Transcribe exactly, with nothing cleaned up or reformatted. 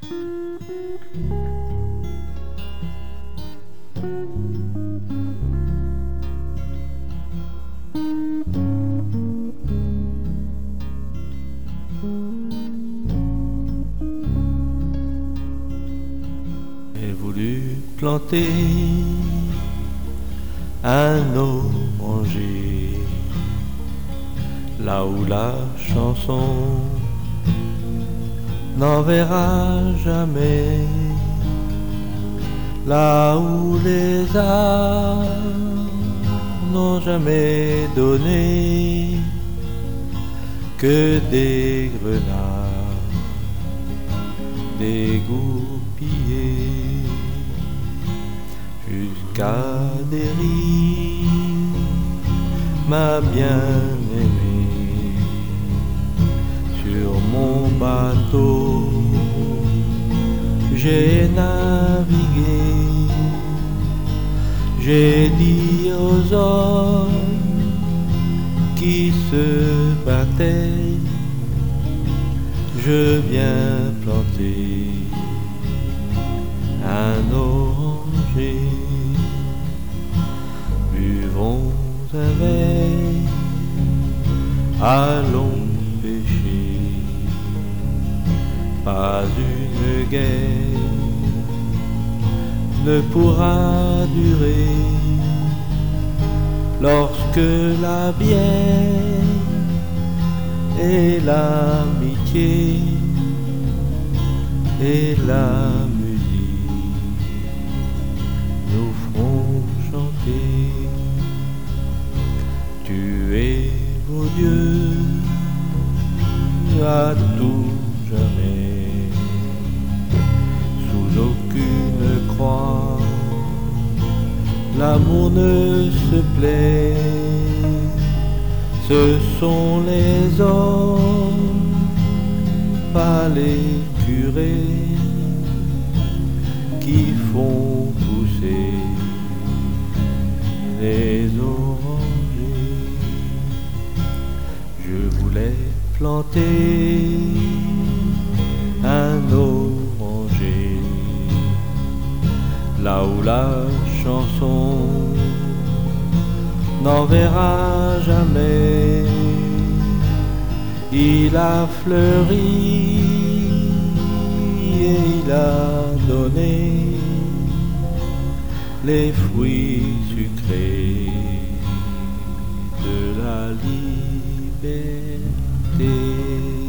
J'ai voulu planter un oranger là où la chanson n'enverra jamais, là où les arts n'ont jamais donné que des grenades dégoupillées jusqu'à dérive, ma bien-aimée. Sur mon bateau j'ai navigué, j'ai dit aux hommes qui se battaient, je viens planter un oranger. Buvons un verre, allons pêcher. Pas une guerre ne pourra durer lorsque la bière et l'amitié et la musique nous feront chanter. Tuez vos dieux à tout jamais, sous aucune croix l'amour ne se plaît. Ce sont les hommes, pas les curés, qui font pousser les orangers. Je voulais planter un oranger là où la chanson n'enverra jamais. Il a fleuri et il a donné les fruits sucrés de la liberté.